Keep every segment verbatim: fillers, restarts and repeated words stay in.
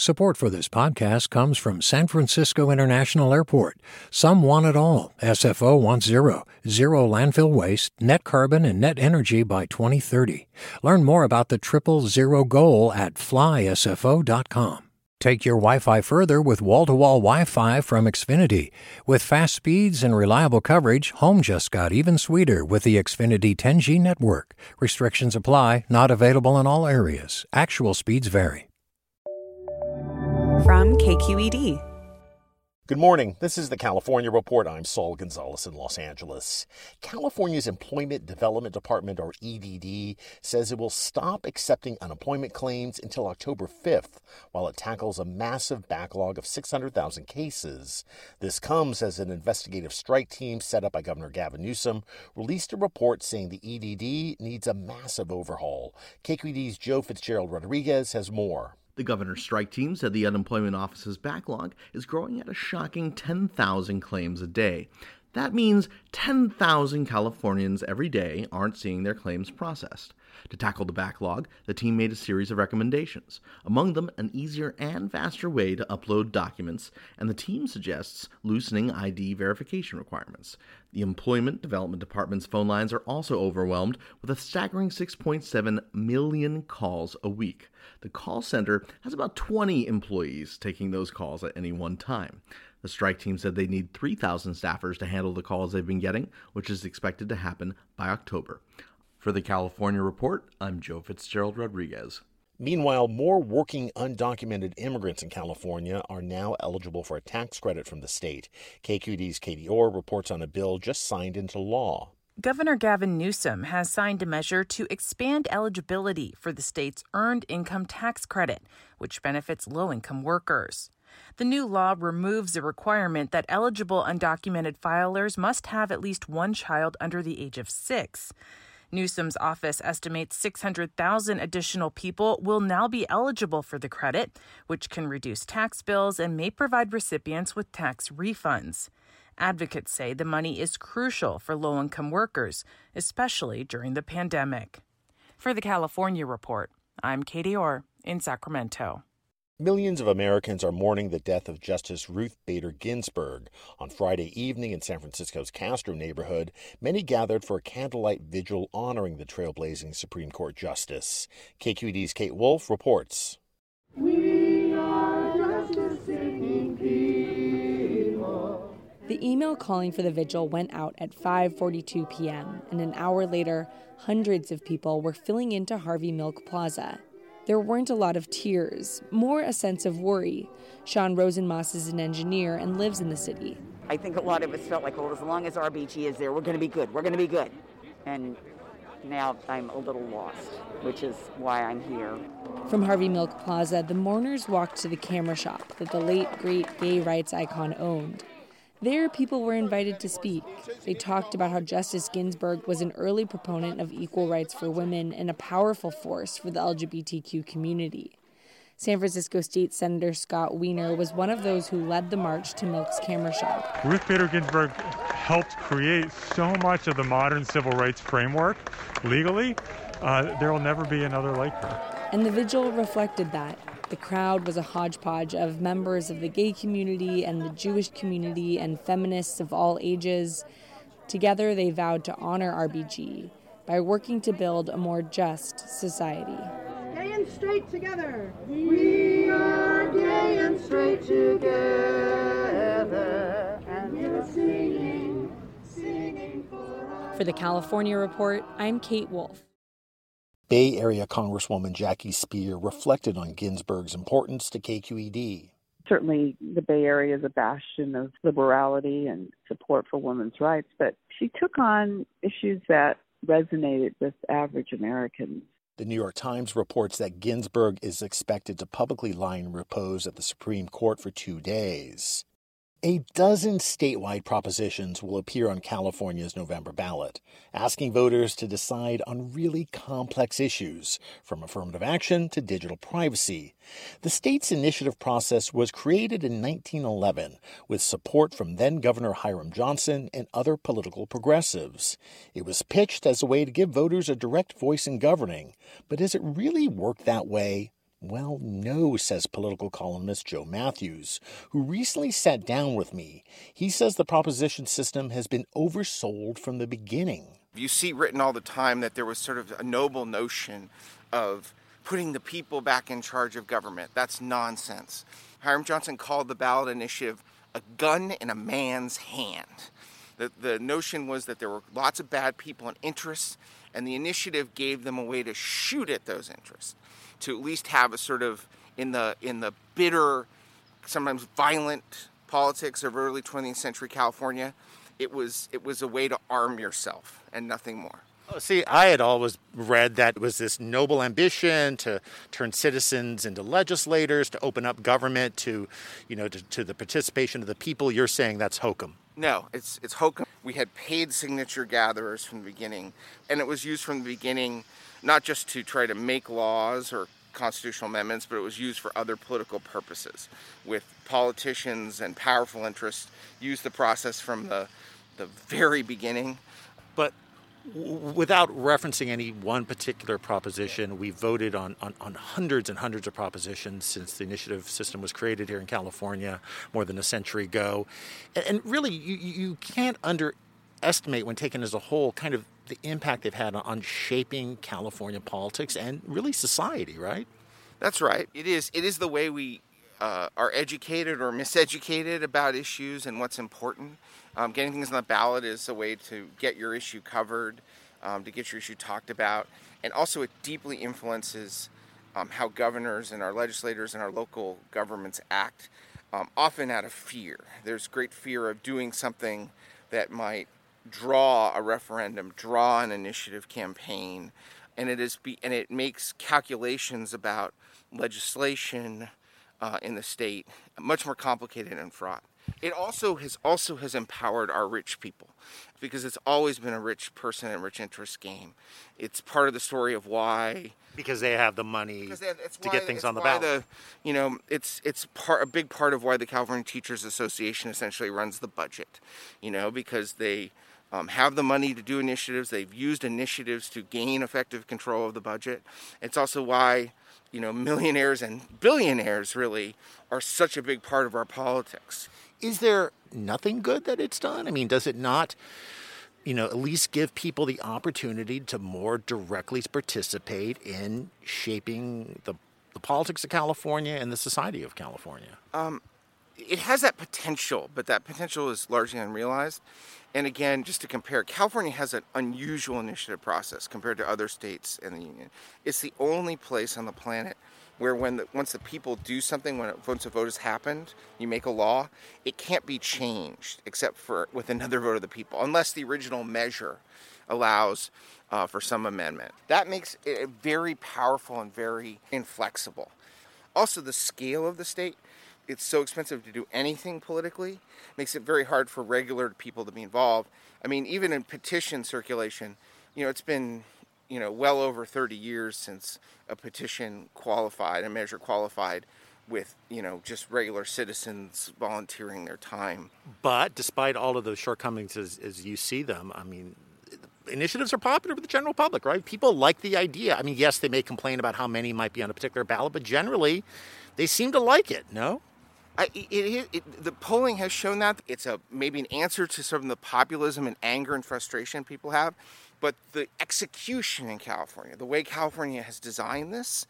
Support for this podcast comes from San Francisco International Airport. Some want it all. S F O wants zero. Zero landfill waste, net carbon, and net energy by twenty thirty. Learn more about the triple zero goal at fly S F O dot com. Take your Wi-Fi further with wall-to-wall Wi-Fi from Xfinity. With fast speeds and reliable coverage, home just got even sweeter with the Xfinity ten G network. Restrictions apply, not available in all areas. Actual speeds vary. From K Q E D. Good morning. This is the California Report. I'm Saul Gonzalez in Los Angeles. California's Employment Development Department, or E D D, says it will stop accepting unemployment claims until October fifth, while it tackles a massive backlog of six hundred thousand cases. This comes as an investigative strike team set up by Governor Gavin Newsom released a report saying the E D D needs a massive overhaul. K Q E D's Joe Fitzgerald Rodriguez has more. The governor's strike team said the unemployment office's backlog is growing at a shocking ten thousand claims a day. That means ten thousand Californians every day aren't seeing their claims processed. To tackle the backlog, the team made a series of recommendations, among them an easier and faster way to upload documents, and the team suggests loosening I D verification requirements. The Employment Development Department's phone lines are also overwhelmed with a staggering six point seven million calls a week. The call center has about twenty employees taking those calls at any one time. The strike team said they need three thousand staffers to handle the calls they've been getting, which is expected to happen by October. For the California Report, I'm Joe Fitzgerald Rodriguez. Meanwhile, more working undocumented immigrants in California are now eligible for a tax credit from the state. K Q E D's Katie Orr reports on a bill just signed into law. Governor Gavin Newsom has signed a measure to expand eligibility for the state's Earned Income Tax Credit, which benefits low-income workers. The new law removes the requirement that eligible undocumented filers must have at least one child under the age of six. Newsom's office estimates six hundred thousand additional people will now be eligible for the credit, which can reduce tax bills and may provide recipients with tax refunds. Advocates say the money is crucial for low-income workers, especially during the pandemic. For the California Report, I'm Katie Orr in Sacramento. Millions of Americans are mourning the death of Justice Ruth Bader Ginsburg. On Friday evening in San Francisco's Castro neighborhood, many gathered for a candlelight vigil honoring the trailblazing Supreme Court justice. K Q E D's Kate Wolf reports. We are justice-seeking people. The email calling for the vigil went out at five forty-two p.m., and an hour later, hundreds of people were filling into Harvey Milk Plaza. There weren't a lot of tears, more a sense of worry. Sean Rosenmoss is an engineer and lives in the city. I think a lot of us felt like, well, as long as R B G is there, we're going to be good. We're going to be good. And now I'm a little lost, which is why I'm here. From Harvey Milk Plaza, the mourners walked to the camera shop that the late, great gay rights icon owned. There, people were invited to speak. They talked about how Justice Ginsburg was an early proponent of equal rights for women and a powerful force for the L G B T Q community. San Francisco State Senator Scott Wiener was one of those who led the march to Milk's camera shop. Ruth Bader Ginsburg helped create so much of the modern civil rights framework legally. Uh, there will never be another like her. And the vigil reflected that. The crowd was a hodgepodge of members of the gay community and the Jewish community and feminists of all ages. Together, they vowed to honor R B G by working to build a more just society. Gay and straight together. We are gay and straight together. And we're singing, singing for us. For the California Report, I'm Kate Wolf. Bay Area Congresswoman Jackie Speier reflected on Ginsburg's importance to K Q E D. Certainly the Bay Area is a bastion of liberality and support for women's rights, but she took on issues that resonated with average Americans. The New York Times reports that Ginsburg is expected to publicly lie in repose at the Supreme Court for two days. A dozen statewide propositions will appear on California's November ballot, asking voters to decide on really complex issues, from affirmative action to digital privacy. The state's initiative process was created in nineteen eleven with support from then-Governor Hiram Johnson and other political progressives. It was pitched as a way to give voters a direct voice in governing, but does it really work that way? Well, no, says political columnist Joe Matthews, who recently sat down with me. He says the proposition system has been oversold from the beginning. You see written all the time that there was sort of a noble notion of putting the people back in charge of government. That's nonsense. Hiram Johnson called the ballot initiative a gun in a man's hand. The, the notion was that there were lots of bad people and interests, and the initiative gave them a way to shoot at those interests, to at least have a sort of, in the in the bitter, sometimes violent politics of early twentieth century California, it was it was a way to arm yourself and nothing more. Oh, see, I had always read that it was this noble ambition to turn citizens into legislators, to open up government to, you know, to, to the participation of the people. You're saying that's hokum. No, it's it's hokum. We had paid signature gatherers from the beginning, and it was used from the beginning not just to try to make laws or constitutional amendments, but it was used for other political purposes, with politicians and powerful interests used the process from the the very beginning. But without referencing any one particular proposition, we voted on, on, on hundreds and hundreds of propositions since the initiative system was created here in California more than a century ago. And, and really, you, you can't underestimate, when taken as a whole, kind of the impact they've had on shaping California politics and really society, right? That's right. It is. It is the way we uh, are educated or miseducated about issues and what's important. Um, getting things on the ballot is a way to get your issue covered, um, to get your issue talked about, and also it deeply influences um, how governors and our legislators and our local governments act, um, often out of fear. There's great fear of doing something that might draw a referendum, draw an initiative campaign, and it is be, and it makes calculations about legislation uh, in the state much more complicated and fraught. It also has also has empowered our rich people, because it's always been a rich person and rich interest game. It's part of the story of why, because they have the money they have, to get things on the ballot. The, you know, it's it's part a big part of why the California Teachers Association essentially runs the budget. You know, because they um, have the money to do initiatives. They've used initiatives to gain effective control of the budget. It's also why, you know, millionaires and billionaires really are such a big part of our politics. Is there nothing good that it's done? I mean, does it not, you know, at least give people the opportunity to more directly participate in shaping the, the politics of California and the society of California? Um, it has that potential, but that potential is largely unrealized. And again, just to compare, California has an unusual initiative process compared to other states in the union. It's the only place on the planet where when the, once the people do something, when it, once a vote has happened, you make a law, it can't be changed except for with another vote of the people, unless the original measure allows uh, for some amendment. That makes it very powerful and very inflexible. Also, the scale of the state, it's so expensive to do anything politically, makes it very hard for regular people to be involved. I mean, even in petition circulation, you know, it's been, you know, well over thirty years since a petition qualified, a measure qualified with, you know, just regular citizens volunteering their time. But despite all of those shortcomings as, as you see them, I mean, initiatives are popular with the general public, right? People like the idea. I mean, yes, they may complain about how many might be on a particular ballot, but generally they seem to like it, no? I, it, it, it, the polling has shown that. It's a maybe an answer to some of the populism and anger and frustration people have. But the execution in California, the way California has designed this,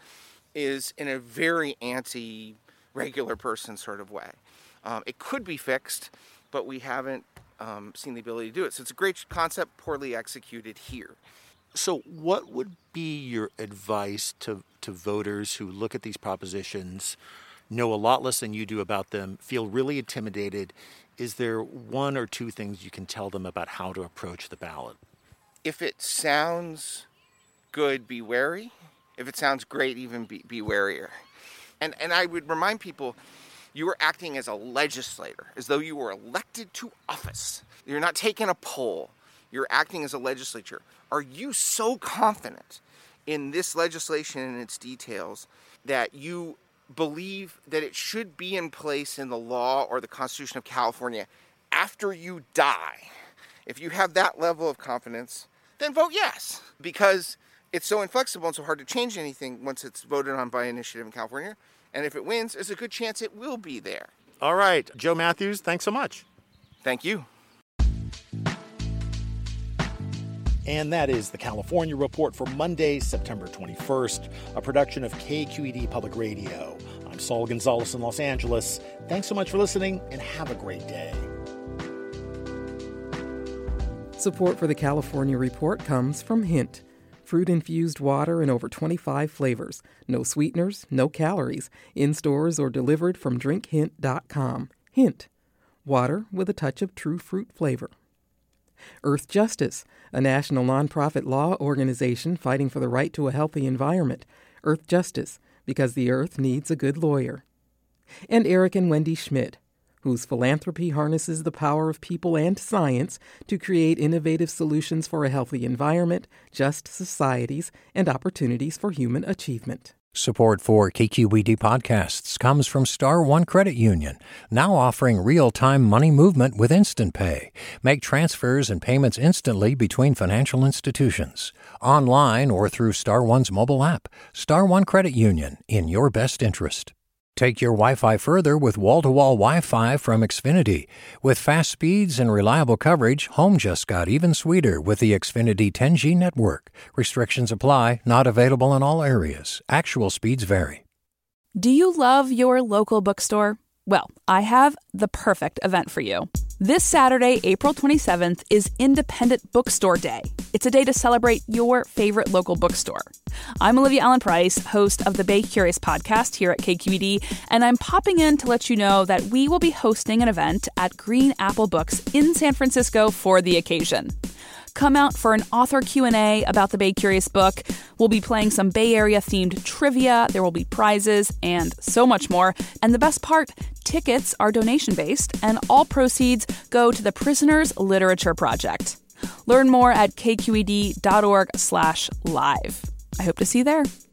is in a very anti-regular person sort of way. Um, it could be fixed, but we haven't um, seen the ability to do it. So it's a great concept, poorly executed here. So what would be your advice to, to voters who look at these propositions, know a lot less than you do about them, feel really intimidated? Is there one or two things you can tell them about how to approach the ballot? If it sounds good, be wary. If it sounds great, even be, be warier. And and I would remind people, you are acting as a legislator, as though you were elected to office. You're not taking a poll. You're acting as a legislature. Are you so confident in this legislation and its details that you believe that it should be in place in the law or the Constitution of California after you die? If you have that level of confidence, then vote yes, because it's so inflexible and so hard to change anything once it's voted on by initiative in California. And if it wins, there's a good chance it will be there. All right. Joe Matthews, thanks so much. Thank you. And that is the California Report for Monday, September twenty-first, a production of K Q E D Public Radio. I'm Saul Gonzalez in Los Angeles. Thanks so much for listening, and have a great day. Support for the California Report comes from Hint. Fruit-infused water in over twenty-five flavors. No sweeteners, no calories. In stores or delivered from drink hint dot com. Hint. Water with a touch of true fruit flavor. Earth Justice, a national nonprofit law organization fighting for the right to a healthy environment. Earth Justice, because the earth needs a good lawyer. And Eric and Wendy Schmidt, whose philanthropy harnesses the power of people and science to create innovative solutions for a healthy environment, just societies, and opportunities for human achievement. Support for K Q E D podcasts comes from Star One Credit Union, now offering real-time money movement with Instant Pay. Make transfers and payments instantly between financial institutions, online or through Star One's mobile app. Star One Credit Union, in your best interest. Take your Wi-Fi further with wall-to-wall Wi-Fi from Xfinity. With fast speeds and reliable coverage, home just got even sweeter with the Xfinity ten G network. Restrictions apply, not available in all areas. Actual speeds vary. Do you love your local bookstore? Well, I have the perfect event for you. This Saturday, April twenty-seventh, is Independent Bookstore Day. It's a day to celebrate your favorite local bookstore. I'm Olivia Allen Price, host of the Bay Curious podcast here at K Q E D, and I'm popping in to let you know that we will be hosting an event at Green Apple Books in San Francisco for the occasion. Come out for an author Q and A about the Bay Curious book. We'll be playing some Bay Area-themed trivia. There will be prizes and so much more. And the best part, tickets are donation-based, and all proceeds go to the Prisoners Literature Project. Learn more at kqed.org slash live. I hope to see you there.